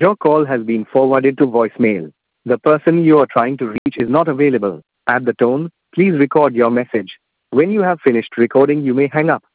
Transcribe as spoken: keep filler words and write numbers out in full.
Your call has been forwarded to voicemail. The person you are trying to reach is not available. At the tone, please record your message. When you have finished recording, you may hang up.